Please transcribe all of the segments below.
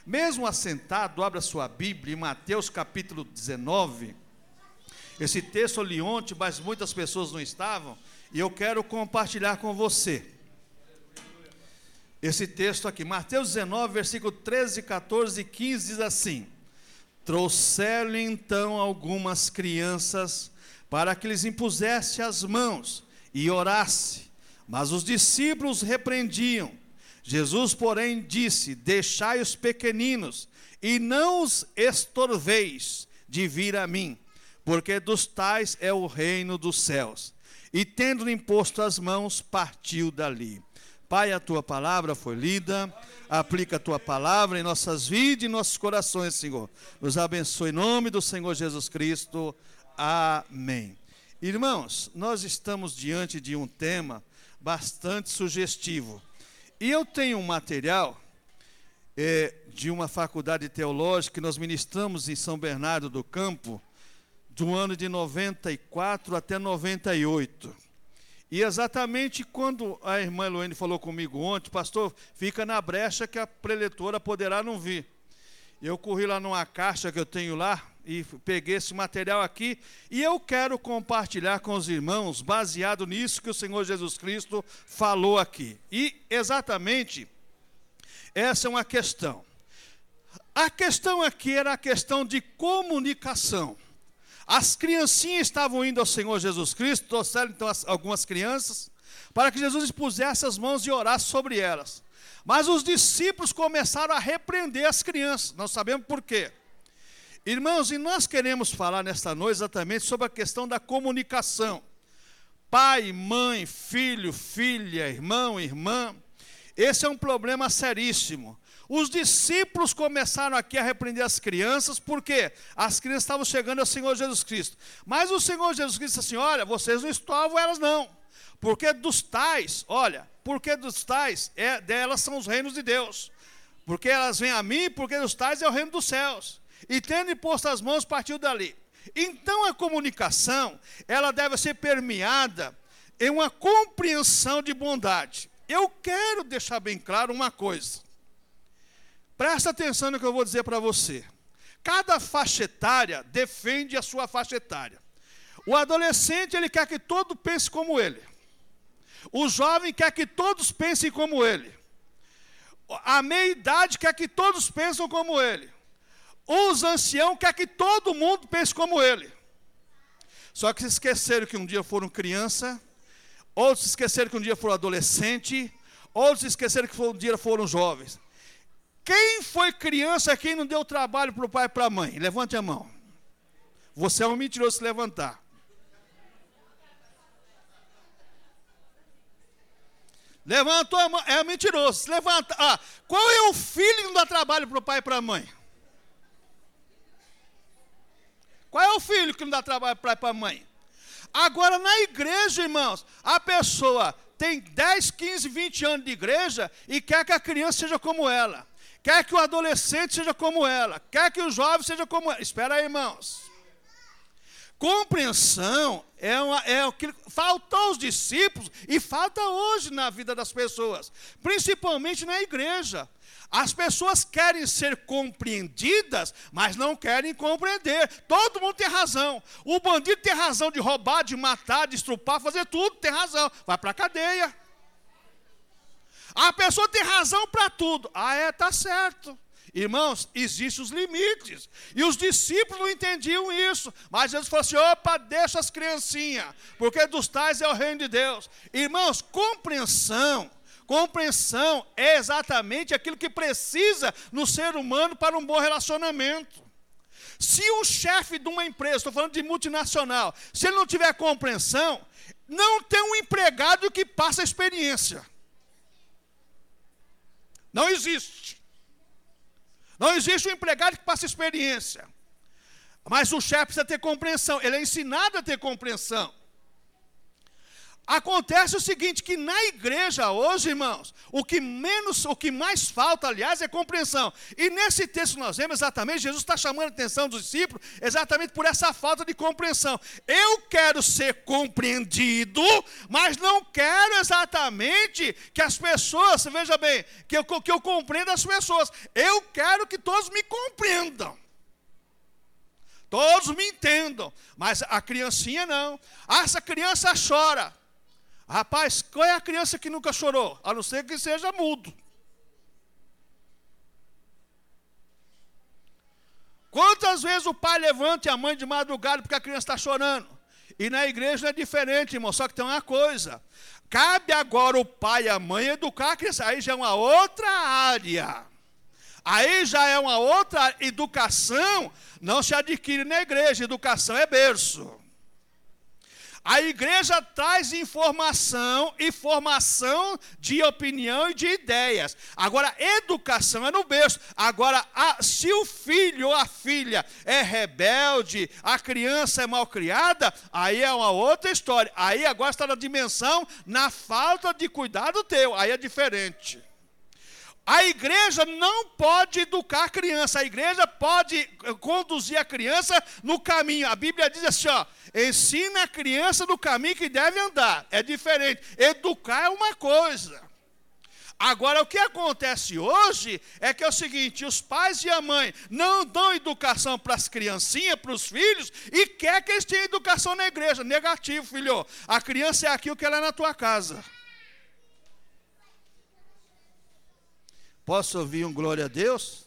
Mesmo assentado, abra sua Bíblia em Mateus capítulo 19. Esse texto eu li ontem, mas muitas pessoas não estavam, e eu quero compartilhar com você. Esse texto aqui, Mateus 19, versículo 13, 14 e 15, diz assim: trouxeram então algumas crianças para que lhes impusesse as mãos e orasse, mas os discípulos repreendiam. Jesus, porém, disse: deixai os pequeninos e não os estorveis de vir a mim, porque dos tais é o reino dos céus. E tendo-lhe imposto as mãos, partiu dali. Pai, a tua palavra foi lida, aplica a tua palavra em nossas vidas e em nossos corações, Senhor. Nos abençoe em nome do Senhor Jesus Cristo. Amém. Irmãos, nós estamos diante de um tema bastante sugestivo. E eu tenho um material de uma faculdade teológica que nós ministramos em São Bernardo do Campo, do ano de 94 até 98. E exatamente quando a irmã Eloine falou comigo ontem: pastor, fica na brecha que a preletora poderá não vir. Eu corri lá numa caixa que eu tenho lá e peguei esse material aqui, e eu quero compartilhar com os irmãos, baseado nisso que o Senhor Jesus Cristo falou aqui. E exatamente essa é uma questão. A questão aqui era a questão de comunicação. As criancinhas estavam indo ao Senhor Jesus Cristo, trouxeram então algumas crianças, para que Jesus expusesse as mãos e orasse sobre elas. Mas os discípulos começaram a repreender as crianças. Nós sabemos por quê. Irmãos, e nós queremos falar nesta noite exatamente sobre a questão da comunicação. Pai, mãe, filho, filha, irmão, irmã. Esse é um problema seríssimo. Os discípulos começaram aqui a repreender as crianças, porque as crianças estavam chegando ao Senhor Jesus Cristo. Mas o Senhor Jesus Cristo disse assim: olha, vocês não estorvam elas não. Porque dos tais, delas são os reinos de Deus. Porque elas vêm a mim, porque dos tais é o reino dos céus. E tendo imposto as mãos, partiu dali. Então a comunicação, ela deve ser permeada em uma compreensão de bondade. Eu quero deixar bem claro uma coisa. Presta atenção no que eu vou dizer para você. Cada faixa etária defende a sua faixa etária. O adolescente, ele quer que todo pense como ele. O jovem quer que todos pensem como ele. A meia-idade quer que todos pensem como ele. Os anciãos querem que todo mundo pense como ele. Só que se esqueceram que um dia foram criança, outros se esqueceram que um dia foram adolescente, outros se esqueceram que um dia foram jovens. Quem foi criança, quem não deu trabalho para o pai e para a mãe? Levante a mão. Você é um mentiroso se levantar. Levantou a mão, é mentiroso, se levanta. Qual é o filho que não dá trabalho para o pai e para a mãe? Qual é o filho que não dá trabalho para o pai e para a mãe? Agora, na igreja, irmãos, a pessoa tem 10, 15, 20 anos de igreja e quer que a criança seja como ela. Quer que o adolescente seja como ela. Quer que o jovem seja como ela. Espera aí, irmãos. Compreensão é o que faltou aos discípulos e falta hoje na vida das pessoas, principalmente na igreja. As pessoas querem ser compreendidas, mas não querem compreender. Todo mundo tem razão. O bandido tem razão de roubar, de matar, de estrupar, fazer tudo, tem razão. Vai para a cadeia. A pessoa tem razão para tudo. Tá certo. Irmãos, existem os limites. E os discípulos não entendiam isso. Mas Jesus falou assim: opa, deixa as criancinhas, porque dos tais é o reino de Deus. Irmãos, compreensão é exatamente aquilo que precisa no ser humano para um bom relacionamento. Se o chefe de uma empresa, estou falando de multinacional, se ele não tiver compreensão, não tem um empregado que passa a experiência. Não existe. Não existe um empregado que passe experiência. Mas o chefe precisa ter compreensão. Ele é ensinado a ter compreensão. Acontece o seguinte, que na igreja hoje, irmãos, o que mais falta, aliás, é compreensão. E nesse texto nós vemos exatamente, Jesus está chamando a atenção dos discípulos exatamente por essa falta de compreensão. Eu quero ser compreendido, mas não quero exatamente que as pessoas, veja bem, que eu compreenda as pessoas. Eu quero que todos me compreendam. Todos me entendam, mas a criancinha não. Essa criança chora. Rapaz, qual é a criança que nunca chorou? A não ser que seja mudo. Quantas vezes o pai levanta e a mãe de madrugada porque a criança está chorando? E na igreja é diferente, irmão, só que tem uma coisa. Cabe agora o pai e a mãe educar a criança. Aí já é uma outra área. Aí já é uma outra educação, não se adquire na igreja, educação é berço. A igreja traz informação e formação de opinião e de ideias. Agora, educação é no berço. Agora, se o filho ou a filha é rebelde, a criança é mal criada, aí é uma outra história. Aí agora está na dimensão, na falta de cuidado teu, aí é diferente. A igreja não pode educar a criança, a igreja pode conduzir a criança no caminho. A Bíblia diz assim, ó, ensina a criança no caminho que deve andar. É diferente, educar é uma coisa. Agora, o que acontece hoje é que é o seguinte, os pais e a mãe não dão educação para as criancinhas, para os filhos, e quer que eles tenham educação na igreja. Negativo, filho, a criança é aquilo que ela é na tua casa. Posso ouvir um glória a Deus?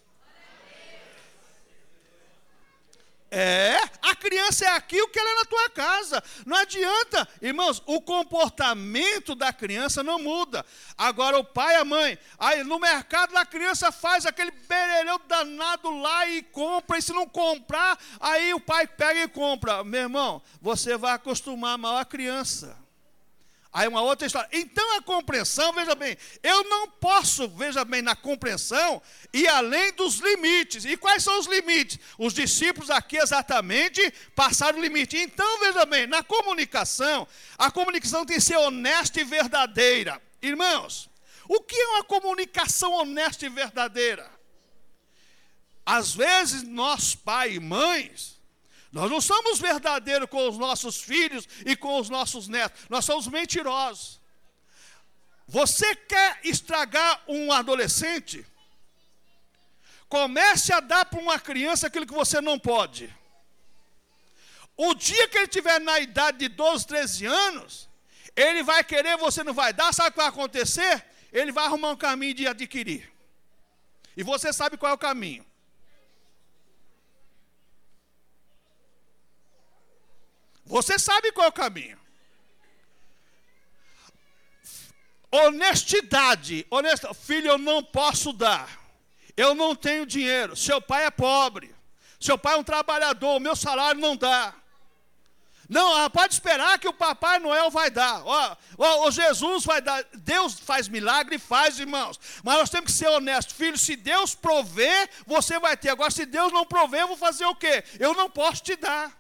A criança é aquilo que ela é na tua casa. Não adianta, irmãos, o comportamento da criança não muda. Agora o pai e a mãe, aí no mercado a criança faz aquele berelhão danado lá e compra, e se não comprar, aí o pai pega e compra. Meu irmão, você vai acostumar mal a criança. Aí uma outra história. Então a compreensão, veja bem, eu não posso, veja bem, na compreensão, ir além dos limites. E quais são os limites? Os discípulos aqui exatamente passaram o limite. Então, veja bem, na comunicação, a comunicação tem que ser honesta e verdadeira. Irmãos, o que é uma comunicação honesta e verdadeira? Às vezes, nós, pai e mães, nós não somos verdadeiros com os nossos filhos e com os nossos netos. Nós somos mentirosos. Você quer estragar um adolescente? Comece a dar para uma criança aquilo que você não pode. O dia que ele estiver na idade de 12, 13 anos, ele vai querer, você não vai dar. Sabe o que vai acontecer? Ele vai arrumar um caminho de adquirir. E você sabe qual é o caminho. Você sabe qual é o caminho. Honestidade. Filho, eu não posso dar. Eu não tenho dinheiro. Seu pai é pobre. Seu pai é um trabalhador. O meu salário não dá. Não, pode esperar que o Papai Noel vai dar. O Jesus vai dar. Deus faz milagre, faz, irmãos. Mas nós temos que ser honestos. Filho, se Deus prover, você vai ter. Agora, se Deus não prover, eu vou fazer o quê? Eu não posso te dar.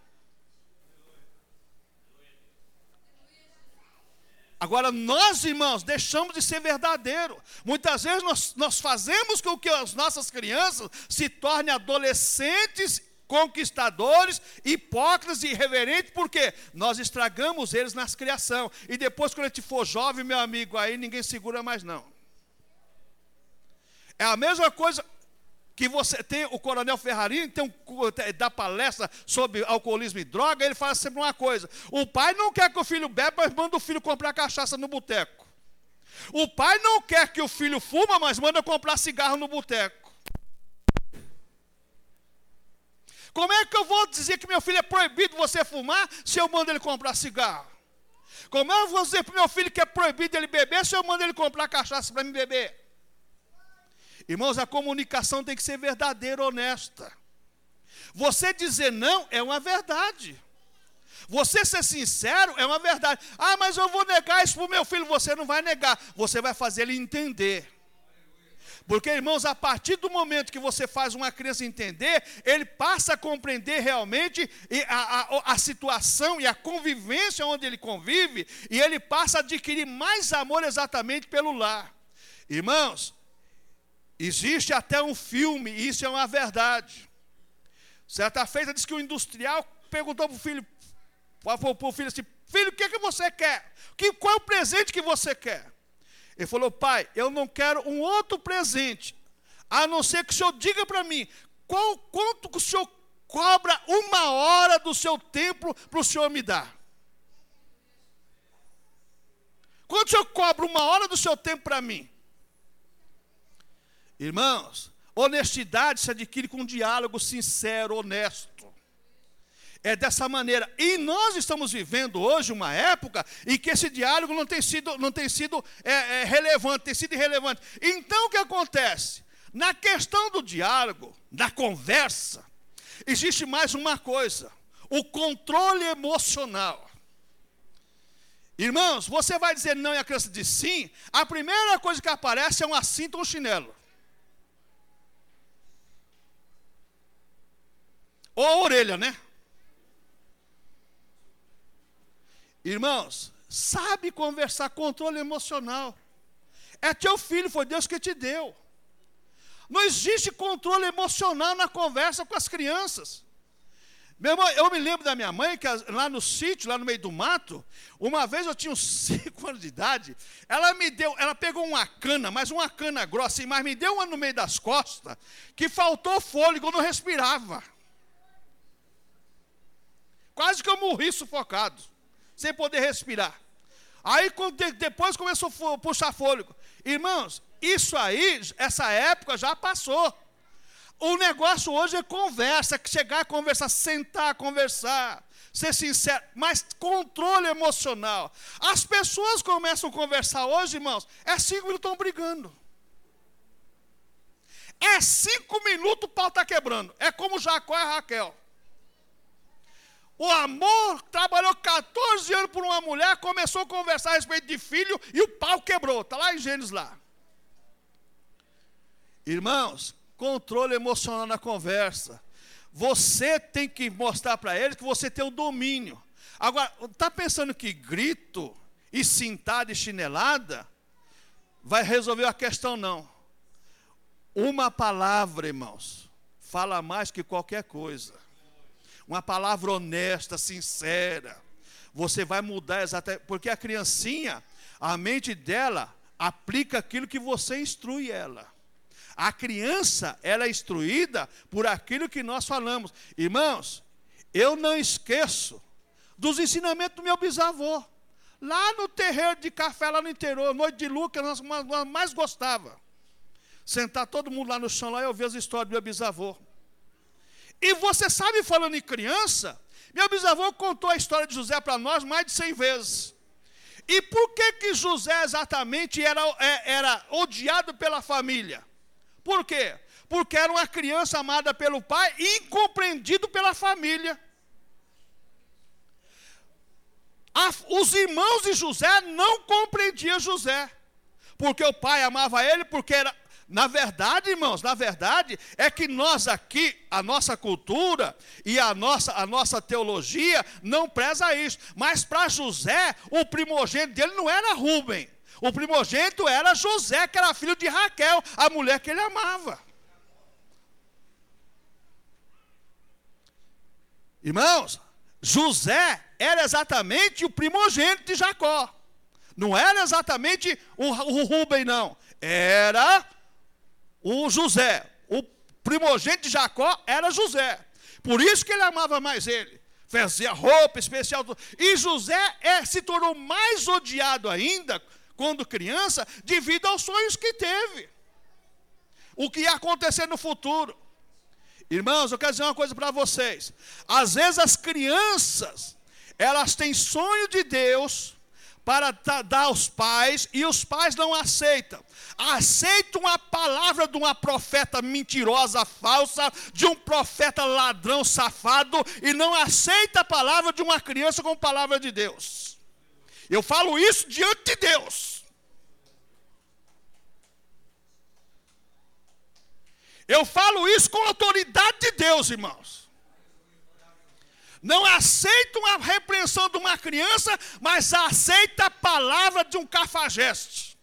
Agora, nós, irmãos, deixamos de ser verdadeiro. Muitas vezes nós fazemos com que as nossas crianças se tornem adolescentes, conquistadores, hipócritas e irreverentes, porque nós estragamos eles nas criação. E depois, quando a gente for jovem, meu amigo, aí ninguém segura mais não. É a mesma coisa que você tem, o Coronel Ferrarini dá palestra sobre alcoolismo e droga, ele fala sempre uma coisa: o pai não quer que o filho beba, mas manda o filho comprar cachaça no boteco. O pai não quer que o filho fuma, mas manda comprar cigarro no boteco. Como é que eu vou dizer que meu filho é proibido você fumar se eu mando ele comprar cigarro? Como é que eu vou dizer para o meu filho que é proibido ele beber se eu mando ele comprar cachaça para me beber? Irmãos, a comunicação tem que ser verdadeira, honesta. Você dizer não é uma verdade. Você ser sincero é uma verdade. Mas eu vou negar isso para o meu filho. Você não vai negar, você vai fazer ele entender. Porque, irmãos, a partir do momento que você faz uma criança entender, ele passa a compreender realmente a situação e a convivência onde ele convive, e ele passa a adquirir mais amor exatamente pelo lar. Irmãos, existe até um filme, e isso é uma verdade. Certa feita diz que o industrial perguntou para o filho assim: filho, o que é que você quer? Qual é o presente que você quer? Ele falou: pai, eu não quero um outro presente, a não ser que o senhor diga para mim, quanto que o senhor cobra 1 hora do seu tempo para o senhor me dar? Quanto o senhor cobra 1 hora do seu tempo para mim? Irmãos, honestidade se adquire com um diálogo sincero, honesto. É dessa maneira. E nós estamos vivendo hoje uma época em que esse diálogo não tem sido relevante, tem sido irrelevante. Então o que acontece? Na questão do diálogo, da conversa, existe mais uma coisa: o controle emocional. Irmãos, você vai dizer não e a criança diz sim, a primeira coisa que aparece é uma cinta ou um chinelo. Ou a orelha, né? Irmãos, sabe conversar, controle emocional. É teu filho, foi Deus que te deu. Não existe controle emocional na conversa com as crianças. Meu irmão, eu me lembro da minha mãe, que lá no sítio, lá no meio do mato, uma vez eu tinha uns 5 anos de idade, ela pegou uma cana, mas uma cana grossa, assim, mas me deu uma no meio das costas, que faltou fôlego, eu não respirava. Quase que eu morri sufocado, sem poder respirar. Aí depois começou a puxar fôlego. Irmãos, isso aí, essa época já passou. O negócio hoje é conversa, chegar a conversar, sentar, conversar, ser sincero, mas controle emocional. As pessoas começam a conversar hoje, irmãos, 5 minutos estão brigando. 5 minutos o pau está quebrando. É como Jacó e Raquel. O amor trabalhou 14 anos por uma mulher, começou a conversar a respeito de filho e o pau quebrou. Está lá em Gênesis lá. Irmãos, controle emocional na conversa. Você tem que mostrar para eles que você tem o domínio. Agora, está pensando que grito e cintada e chinelada vai resolver a questão? Não. Uma palavra, irmãos, fala mais que qualquer coisa. Uma palavra honesta, sincera, você vai mudar exatamente, porque a criancinha, a mente dela aplica aquilo que você instrui ela. A criança, ela é instruída por aquilo que nós falamos. Irmãos, eu não esqueço dos ensinamentos do meu bisavô. Lá no terreiro de café, lá no interior, noite de lua, que nós mais gostava. Sentar todo mundo lá no chão, lá eu ver as histórias do meu bisavô. E você sabe, falando em criança, meu bisavô contou a história de José para nós mais de 100 vezes. E por que José exatamente era odiado pela família? Por quê? Porque era uma criança amada pelo pai e incompreendido pela família. Os irmãos de José não compreendiam José, porque o pai amava ele, porque era... Na verdade, irmãos, é que nós aqui, a nossa cultura e a nossa teologia não preza isso. Mas para José, o primogênito dele não era Rúben. O primogênito era José, que era filho de Raquel, a mulher que ele amava. Irmãos, José era exatamente o primogênito de Jacó. Não era exatamente o Rúben, não. Era o José. O primogênito de Jacó era José. Por isso que ele amava mais ele. Fazia roupa especial. E José se tornou mais odiado ainda, quando criança, devido aos sonhos que teve. O que ia acontecer no futuro. Irmãos, eu quero dizer uma coisa para vocês. Às vezes as crianças, elas têm sonho de Deus para dar aos pais, e os pais não aceitam. Aceitam a palavra de uma profeta mentirosa, falsa, de um profeta ladrão, safado, e não aceita a palavra de uma criança como palavra de Deus. Eu falo isso diante de Deus. Eu falo isso com a autoridade de Deus, irmãos. Não aceita uma repreensão de uma criança, mas aceita a palavra de um cafajeste.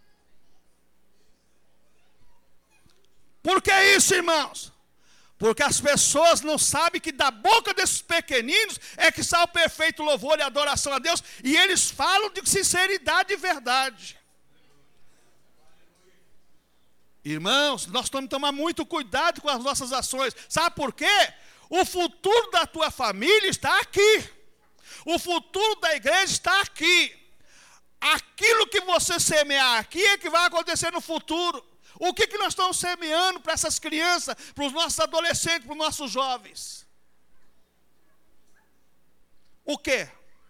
Por que isso, irmãos? Porque as pessoas não sabem que da boca desses pequeninos é que sai o perfeito louvor e adoração a Deus, e eles falam de sinceridade e verdade. Irmãos, nós temos que tomar muito cuidado com as nossas ações. Sabe por quê? O futuro da tua família está aqui. O futuro da igreja está aqui. Aquilo que você semear aqui é que vai acontecer no futuro. O que nós estamos semeando para essas crianças, para os nossos adolescentes, para os nossos jovens? O quê?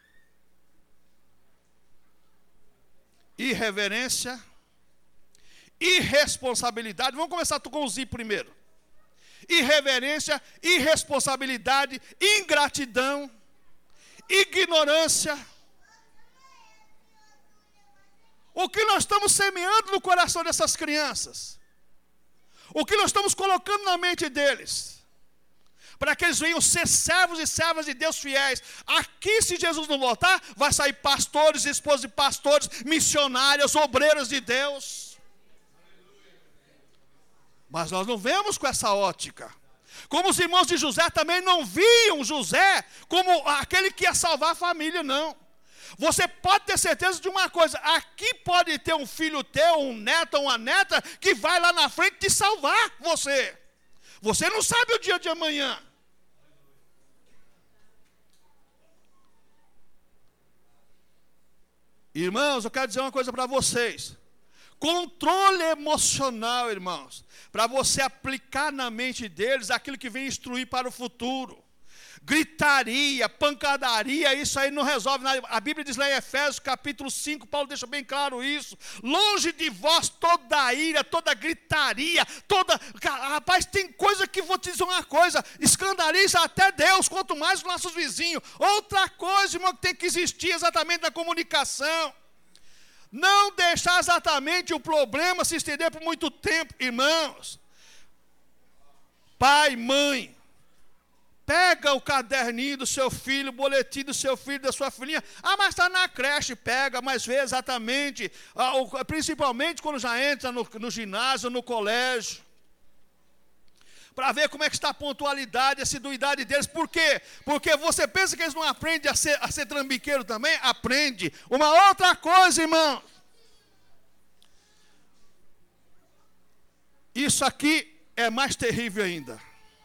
Irreverência, irresponsabilidade. Vamos começar com os I primeiro. Irreverência, irresponsabilidade, ingratidão, ignorância. O que nós estamos semeando no coração dessas crianças? O que nós estamos colocando na mente deles? Para que eles venham ser servos e servas de Deus fiéis. Aqui, se Jesus não voltar, vai sair pastores, esposas de pastores, missionários, obreiros de Deus. Mas nós não vemos com essa ótica. Como os irmãos de José também não viam José como aquele que ia salvar a família, não. Você pode ter certeza de uma coisa: aqui pode ter um filho teu, um neto ou uma neta, que vai lá na frente te salvar você. Você não sabe o dia de amanhã. Irmãos, eu quero dizer uma coisa para vocês. Controle emocional, irmãos, para você aplicar na mente deles aquilo que vem instruir para o futuro. Gritaria, pancadaria, isso aí não resolve nada. A Bíblia diz lá em Efésios capítulo 5, Paulo deixa bem claro isso. Longe de vós toda a ira, toda gritaria, Rapaz, tem coisa que vou te dizer uma coisa, escandaliza até Deus, quanto mais os nossos vizinhos. Outra coisa, irmão, que tem que existir exatamente na comunicação. Não deixar exatamente o problema se estender por muito tempo, irmãos. Pai, mãe, pega o caderninho do seu filho, o boletim do seu filho, da sua filhinha. Mas está na creche, pega, mas vê exatamente, principalmente quando já entra no ginásio, no colégio, para ver como é que está a pontualidade, a assiduidade deles. Por quê? Porque você pensa que eles não aprendem a ser trambiqueiro também? Aprende. Uma outra coisa, irmão. Isso aqui é mais terrível ainda.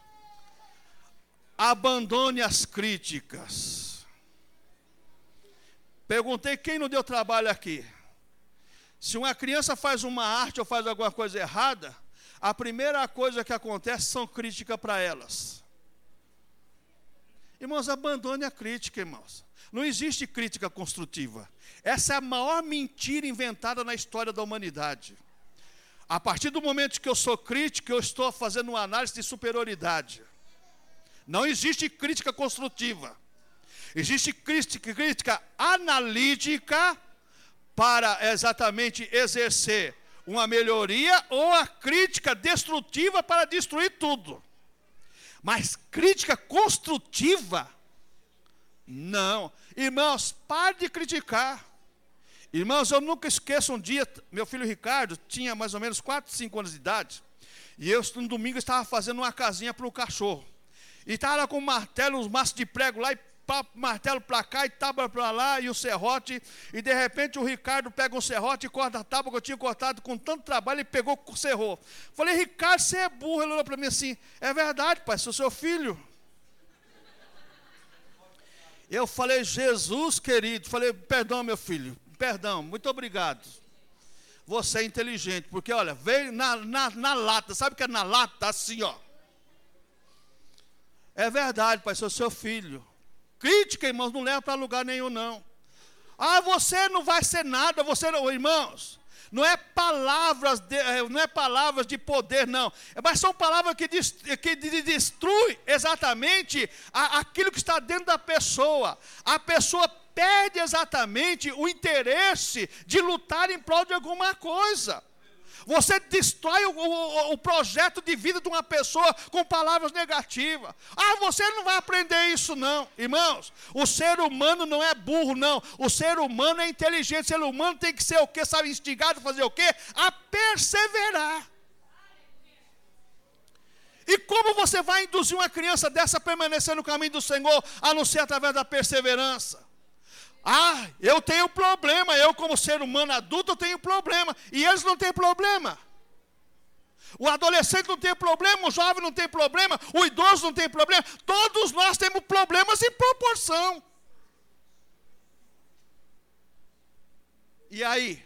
Abandone as críticas. Perguntei quem não deu trabalho aqui. Se uma criança faz uma arte ou faz alguma coisa errada, a primeira coisa que acontece são críticas para elas. Irmãos, abandone a crítica, irmãos. Não existe crítica construtiva. Essa é a maior mentira inventada na história da humanidade. A partir do momento que eu sou crítico, eu estou fazendo uma análise de superioridade. Não existe crítica construtiva. Existe crítica analítica para exatamente exercer uma melhoria, ou a crítica destrutiva para destruir tudo. Mas crítica construtiva, não. Irmãos, pare de criticar. Irmãos, eu nunca esqueço um dia, meu filho Ricardo tinha mais ou menos 4, 5 anos de idade, e eu no domingo estava fazendo uma casinha para o cachorro. E estava lá com um martelo, uns maços de prego lá, e martelo para cá e tábua para lá, e o serrote, e de repente o Ricardo pega um serrote e corta a tábua que eu tinha cortado com tanto trabalho, e pegou, serrou. Falei: Ricardo, você é burro. Ele olhou para mim assim: é verdade, pai, sou seu filho. Eu falei: Jesus querido, falei: perdão, meu filho, perdão, muito obrigado. Você é inteligente, porque olha, veio na lata, sabe o que é na lata? Assim, ó. É verdade, pai, sou seu filho. Crítica, irmãos, não leva para lugar nenhum, não. Você não vai ser nada, você não, irmãos. Não é palavras de poder, não. Mas são palavras que destruem exatamente aquilo que está dentro da pessoa. A pessoa perde exatamente o interesse de lutar em prol de alguma coisa. Você destrói o projeto de vida de uma pessoa com palavras negativas. Ah, você não vai aprender isso não. Irmãos, o ser humano não é burro não. O ser humano é inteligente. O ser humano tem que ser o quê? Sabe, instigado a fazer o quê? A perseverar. E como você vai induzir uma criança dessa a permanecer no caminho do Senhor, a não ser através da perseverança? Ah, eu tenho problema, eu como ser humano adulto eu tenho problema, e eles não têm problema. O adolescente não tem problema, o jovem não tem problema, o idoso não tem problema, todos nós temos problemas em proporção. E aí?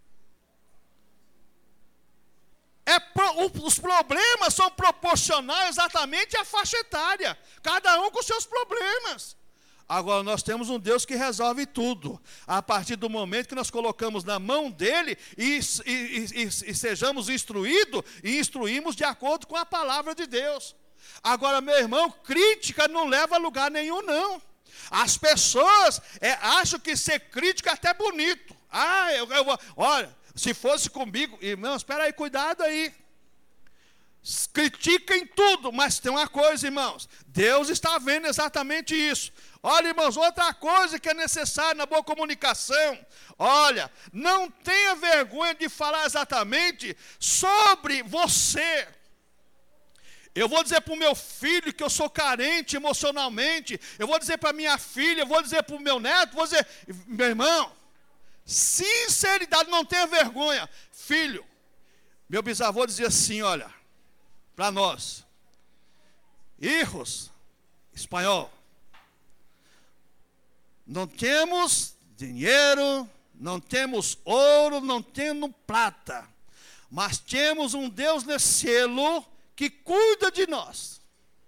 Os problemas são proporcionais exatamente à faixa etária, cada um com seus problemas. Agora, nós temos um Deus que resolve tudo, a partir do momento que nós colocamos na mão dele e sejamos instruídos e instruímos de acordo com a palavra de Deus. Agora, meu irmão, crítica não leva a lugar nenhum, não. As pessoas acham que ser crítico é até bonito. Ah, eu vou, olha, se fosse comigo, irmãos, espera aí, cuidado aí. Critiquem tudo, mas tem uma coisa, irmãos, Deus está vendo exatamente isso. Olha, irmãos, outra coisa que é necessária na boa comunicação, olha, não tenha vergonha de falar exatamente sobre você. Eu vou dizer para o meu filho que eu sou carente emocionalmente, eu vou dizer para minha filha, eu vou dizer para o meu neto, vou dizer, meu irmão, sinceridade, não tenha vergonha. Filho, meu bisavô dizia assim, olha, para nós, hijos, espanhol, não temos dinheiro, não temos ouro, não temos prata, mas temos um Deus no cielo que cuida de nós.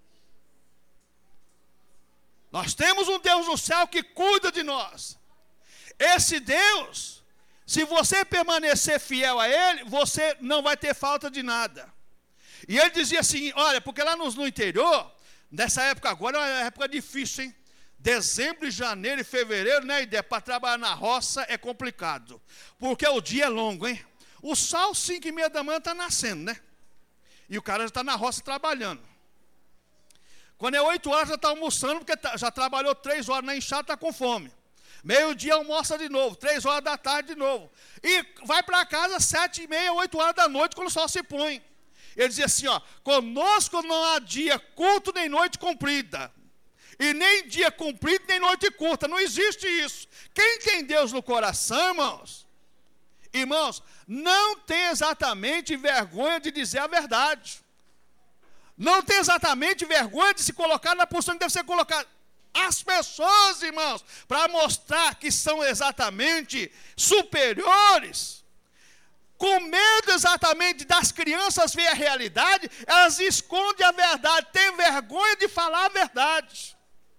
Nós temos um Deus no céu que cuida de nós. Esse Deus, se você permanecer fiel a Ele, você não vai ter falta de nada. E ele dizia assim, olha, porque lá no interior, nessa época agora é uma época difícil, hein? Dezembro, janeiro e fevereiro, né, ideia, para trabalhar na roça é complicado. Porque o dia é longo, hein? O sol, 5h30 da manhã, está nascendo, né? E o cara já está na roça trabalhando. Quando é 8 horas, já está almoçando, porque já trabalhou 3 horas na enxada, está com fome. Meio-dia almoça de novo, 3 horas da tarde de novo. E vai para casa 7h30, 8 horas da noite, quando o sol se põe. Ele dizia assim, ó, conosco não há dia curto nem noite comprida. E nem dia cumprido, nem noite curta. Não existe isso. Quem tem Deus no coração, irmãos, não tem exatamente vergonha de dizer a verdade. Não tem exatamente vergonha de se colocar na posição que deve ser colocada. As pessoas, irmãos, para mostrar que são exatamente superiores, com medo exatamente das crianças ver a realidade, elas escondem a verdade, têm vergonha de falar a verdade.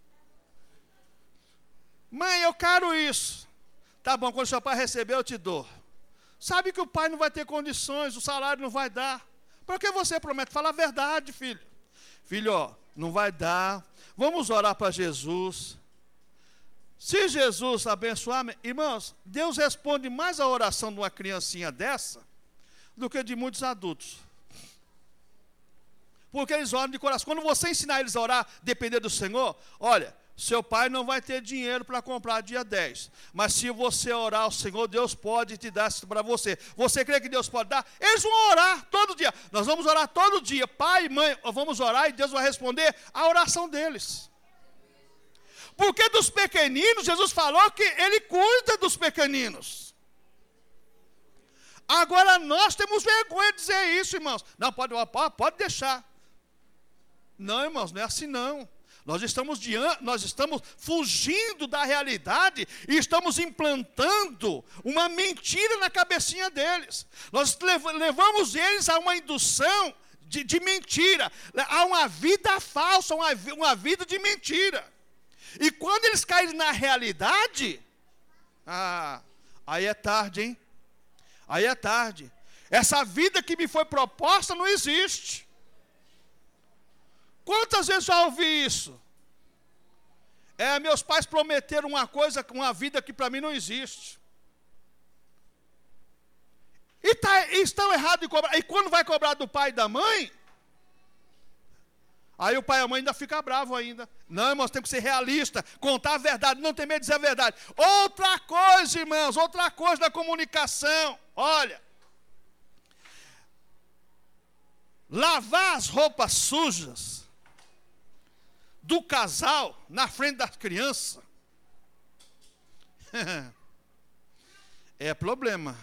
Mãe, eu quero isso. Tá bom, quando o seu pai receber, eu te dou. Sabe que o pai não vai ter condições, o salário não vai dar. Por que você promete? Fala a verdade, filho. Filho, ó, não vai dar. Vamos orar para Jesus. Se Jesus abençoar, irmãos, Deus responde mais a oração de uma criancinha dessa do que de muitos adultos. Porque eles oram de coração. Quando você ensinar eles a orar, depender do Senhor, olha, seu pai não vai ter dinheiro para comprar dia 10. Mas se você orar ao Senhor, Deus pode te dar isso para você. Você crê que Deus pode dar? Eles vão orar todo dia. Nós vamos orar todo dia. Pai e mãe, vamos orar e Deus vai responder a oração deles. Porque dos pequeninos, Jesus falou que Ele cuida dos pequeninos. Agora nós temos vergonha de dizer isso, irmãos. Não, pode deixar. Não, irmãos, não é assim não. Nós estamos fugindo da realidade e estamos implantando uma mentira na cabecinha deles. Nós levamos eles a uma indução de mentira, a uma vida falsa, uma vida de mentira. E quando eles caírem na realidade, aí é tarde, hein? Aí é tarde. Essa vida que me foi proposta não existe. Quantas vezes já ouvi isso? Meus pais prometeram uma coisa, uma vida que para mim não existe. E estão errados em cobrar. E quando vai cobrar do pai e da mãe, aí o pai e a mãe ainda ficam bravos ainda. Não, irmãos, tem que ser realista, contar a verdade, não ter medo de dizer a verdade. Outra coisa, irmãos, outra coisa da comunicação. Olha, lavar as roupas sujas do casal na frente das crianças é problema.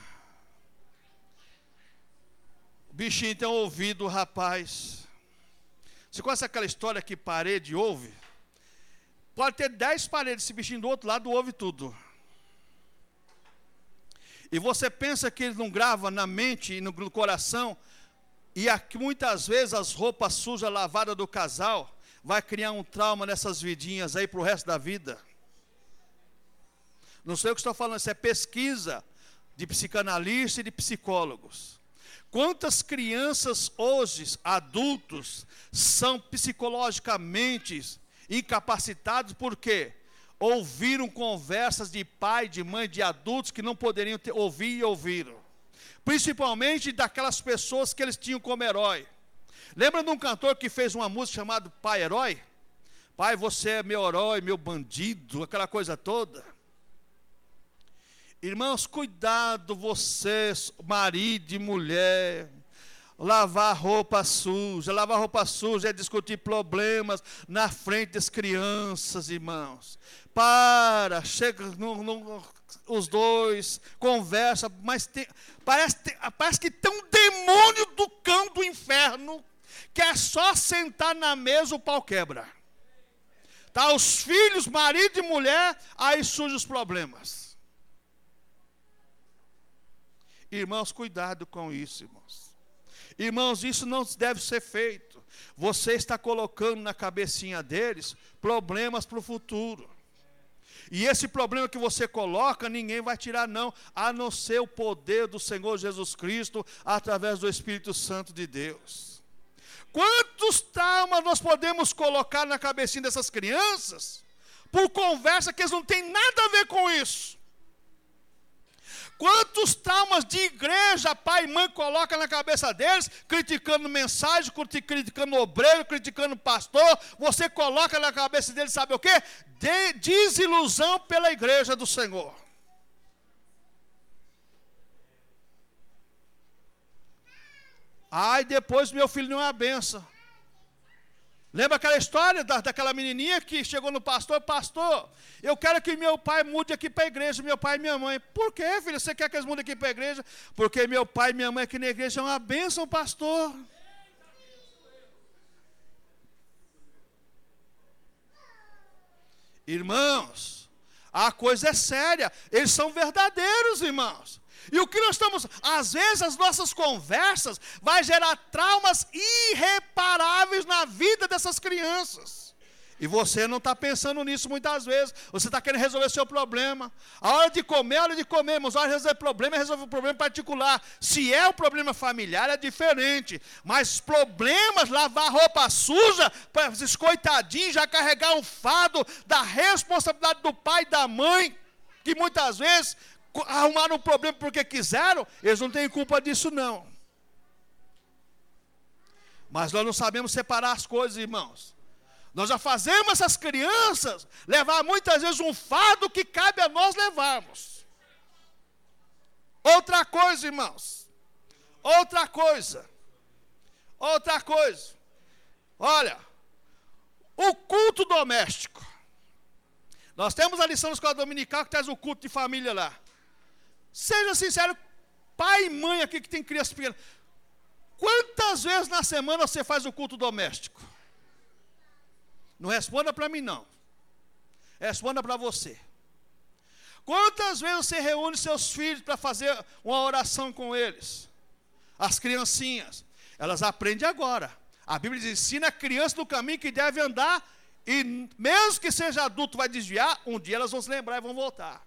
O bichinho tem um ouvido, rapaz. Você conhece aquela história que parede ouve? Pode ter 10 paredes, esse bichinho do outro lado ouve tudo. E você pensa que ele não grava na mente e no coração, e aqui muitas vezes as roupas sujas lavadas do casal vai criar um trauma nessas vidinhas aí para o resto da vida. Não sei o que estou falando, isso é pesquisa de psicanalistas e de psicólogos. Quantas crianças hoje, adultos, são psicologicamente incapacitados porque ouviram conversas de pai, de mãe, de adultos que não poderiam ouvir e ouviram. Principalmente daquelas pessoas que eles tinham como herói. Lembra de um cantor que fez uma música chamada Pai Herói? Pai, você é meu herói, meu bandido, aquela coisa toda. Irmãos, cuidado vocês, marido e mulher, lavar roupa suja. Lavar roupa suja é discutir problemas na frente das crianças, irmãos. Chega os dois, conversa, mas parece que tem um demônio do cão do inferno, que é só sentar na mesa o pau quebra. Tá os filhos, marido e mulher, aí surgem os problemas. Irmãos, cuidado com isso, irmãos. Irmãos, isso não deve ser feito. Você está colocando na cabecinha deles problemas para o futuro. E esse problema que você coloca, ninguém vai tirar não, a não ser o poder do Senhor Jesus Cristo, através do Espírito Santo de Deus. Quantos traumas nós podemos colocar na cabecinha dessas crianças, por conversa que eles não têm nada a ver com isso? Quantos traumas de igreja pai e mãe colocam na cabeça deles, criticando mensagem, criticando obreiro, criticando pastor, você coloca na cabeça deles, sabe o quê? Desilusão pela igreja do Senhor. Ai, depois meu filho não é uma benção. Lembra aquela história daquela menininha que chegou no pastor? Pastor, eu quero que meu pai mude aqui para a igreja, meu pai e minha mãe. Por quê, filho? Você quer que eles mudem aqui para a igreja? Porque meu pai e minha mãe aqui na igreja é uma bênção, pastor. Irmãos, a coisa é séria. Eles são verdadeiros, irmãos. E o que nós estamos, às vezes as nossas conversas vai gerar traumas irreparáveis na vida dessas crianças. E você não está pensando nisso muitas vezes. Você está querendo resolver seu problema. A hora de comer, irmãos. A hora de resolver problema é resolver um problema particular. Se é um problema familiar, é diferente. Mas problemas, lavar roupa suja, para esses coitadinhos já carregar um fardo da responsabilidade do pai e da mãe, que muitas vezes arrumaram um problema porque quiseram, eles não têm culpa disso não. Mas nós não sabemos separar as coisas, irmãos. Nós já fazemos essas crianças levar muitas vezes um fardo que cabe a nós levarmos. Outra coisa, irmãos. Outra coisa. Olha, o culto doméstico. Nós temos a lição da escola dominical que traz o culto de família lá. Seja sincero, pai e mãe aqui que tem crianças pequenas, quantas vezes na semana você faz o culto doméstico? Não responda para mim não, responda para você. Quantas vezes você reúne seus filhos para fazer uma oração com eles? As criancinhas, elas aprendem agora. A Bíblia diz, ensina a criança no caminho que deve andar, e mesmo que seja adulto vai desviar, um dia elas vão se lembrar e vão voltar.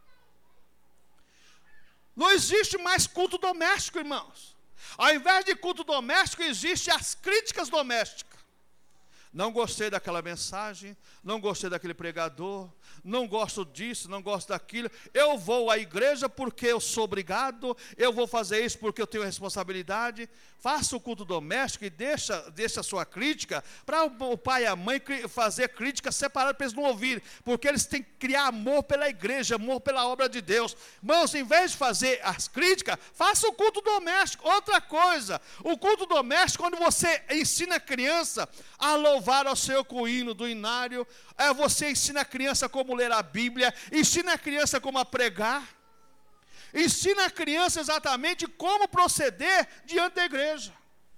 Não existe mais culto doméstico, irmãos. Ao invés de culto doméstico, existem as críticas domésticas. Não gostei daquela mensagem, não gostei daquele pregador, não gosto disso, não gosto daquilo. Eu vou à igreja porque eu sou obrigado, eu vou fazer isso porque eu tenho responsabilidade. Faça o culto doméstico e deixa a sua crítica para o pai e a mãe fazer crítica separada para eles não ouvirem, porque eles têm que criar amor pela igreja, amor pela obra de Deus. Irmãos, em vez de fazer as críticas, faça o culto doméstico. Outra coisa, o culto doméstico, quando você ensina a criança a louvar ao Senhor com o hino do inário, você ensina a criança como ler a Bíblia, ensina a criança como a pregar, ensina a criança exatamente como proceder diante da igreja.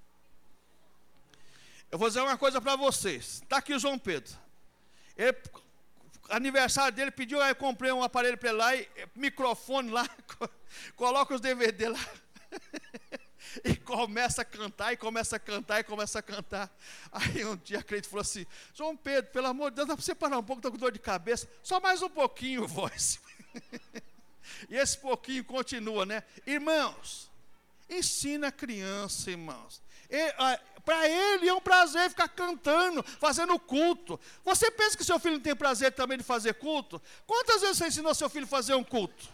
Eu vou dizer uma coisa para vocês. Está aqui o João Pedro. Aniversário dele, pediu, aí eu comprei um aparelho para ele lá, microfone lá, coloca os DVD lá. E começa a cantar, e começa a cantar, e começa a cantar. Aí um dia a crente falou assim: João Pedro, pelo amor de Deus, dá para você parar um pouco, estou com dor de cabeça. Só mais um pouquinho, voz. E esse pouquinho continua, né? Irmãos, ensina a criança, irmãos. Para ele é um prazer ficar cantando, fazendo culto. Você pensa que seu filho não tem prazer também de fazer culto? Quantas vezes você ensinou seu filho a fazer um culto?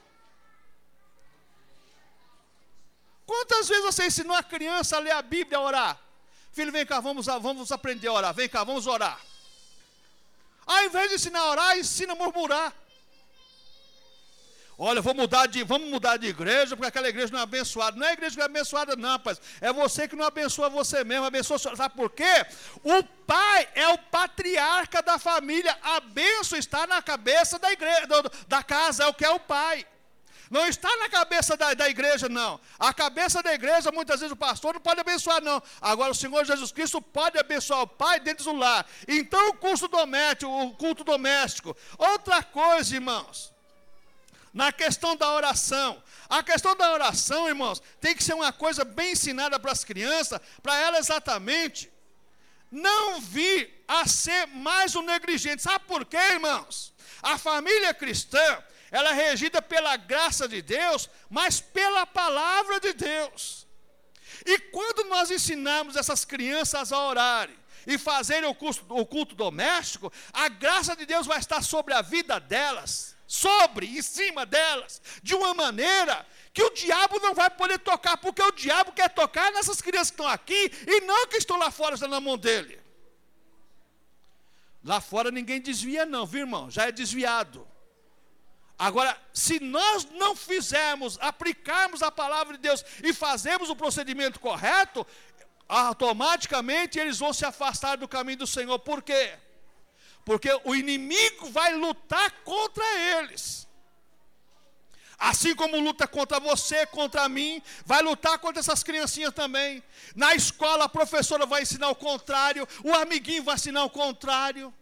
Quantas vezes você ensinou a criança a ler a Bíblia, a orar? Filho, vem cá, vamos aprender a orar. Vem cá, vamos orar. Ao invés de ensinar a orar, ensina a murmurar. Olha, vamos mudar de igreja, porque aquela igreja não é abençoada. Não é a igreja que é abençoada, não, rapaz. É você que não abençoa você mesmo, abençoa. Sabe por quê? O pai é o patriarca da família. A bênção está na cabeça da igreja, da casa, é o que é o pai. Não está na cabeça da igreja, não. A cabeça da igreja, muitas vezes o pastor não pode abençoar, não. Agora o Senhor Jesus Cristo pode abençoar o pai dentro do lar. Então o culto doméstico. Outra coisa, irmãos, na questão da oração. A questão da oração, irmãos, tem que ser uma coisa bem ensinada para as crianças, para ela exatamente não vir a ser mais um negligente. Sabe por quê, irmãos? A família cristã, ela é regida pela graça de Deus, mas pela palavra de Deus. E quando nós ensinamos essas crianças a orarem e fazerem o culto doméstico, a graça de Deus vai estar sobre a vida delas, em cima delas, de uma maneira que o diabo não vai poder tocar, porque o diabo quer tocar nessas crianças que estão aqui e não que estão lá fora, estão na mão dele. Lá fora ninguém desvia não, viu, irmão? Já é desviado. Agora, se nós não aplicarmos a palavra de Deus e fazermos o procedimento correto, automaticamente eles vão se afastar do caminho do Senhor. Por quê? Porque o inimigo vai lutar contra eles. Assim como luta contra você, contra mim, vai lutar contra essas criancinhas também. Na escola a professora vai ensinar o contrário, o amiguinho vai ensinar o contrário.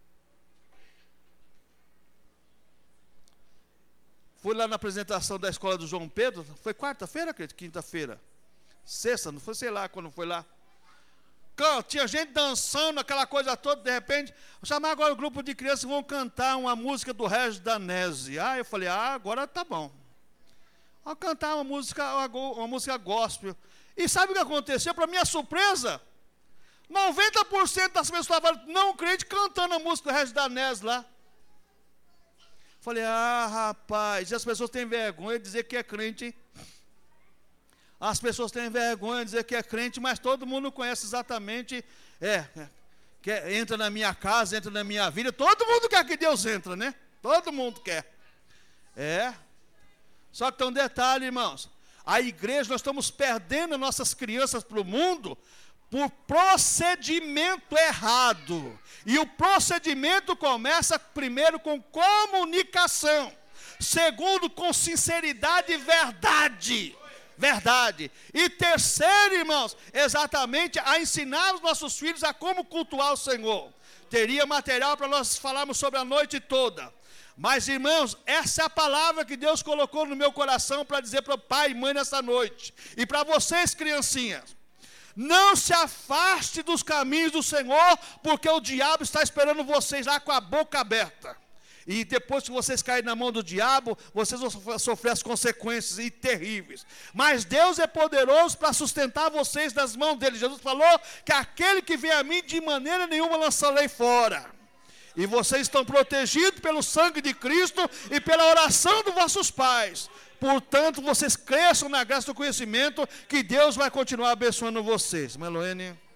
Fui lá na apresentação da escola do João Pedro, foi quarta-feira, quinta-feira, sexta, não foi, sei lá quando foi lá. Tinha gente dançando, aquela coisa toda, de repente, vou chamar agora o grupo de crianças que vão cantar uma música do Regis Danese. Eu falei, agora tá bom. Vou cantar uma música gospel. E sabe o que aconteceu? Para minha surpresa, 90% das pessoas estavam não crentes cantando a música do Regis Danese lá. Falei, rapaz, e as pessoas têm vergonha de dizer que é crente, hein? As pessoas têm vergonha de dizer que é crente, mas todo mundo conhece exatamente, entra na minha casa, entra na minha vida, todo mundo quer que Deus entre, né? Todo mundo quer. Só que tem um detalhe, irmãos, a igreja, nós estamos perdendo nossas crianças para o mundo, por procedimento errado. E o procedimento começa primeiro com comunicação, segundo com sinceridade e verdade. E terceiro, irmãos, exatamente a ensinar os nossos filhos a como cultuar o Senhor. Teria material para nós falarmos sobre a noite toda. Mas, irmãos, essa é a palavra que Deus colocou no meu coração para dizer para o pai e mãe nessa noite. E para vocês, criancinhas. Não se afaste dos caminhos do Senhor, porque o diabo está esperando vocês lá com a boca aberta. E depois que vocês caírem na mão do diabo, vocês vão sofrer as consequências e terríveis. Mas Deus é poderoso para sustentar vocês nas mãos dele. Jesus falou que aquele que vem a mim, de maneira nenhuma lançarei fora. E vocês estão protegidos pelo sangue de Cristo e pela oração dos vossos pais. Portanto, vocês cresçam na graça do conhecimento, que Deus vai continuar abençoando vocês. Meloene.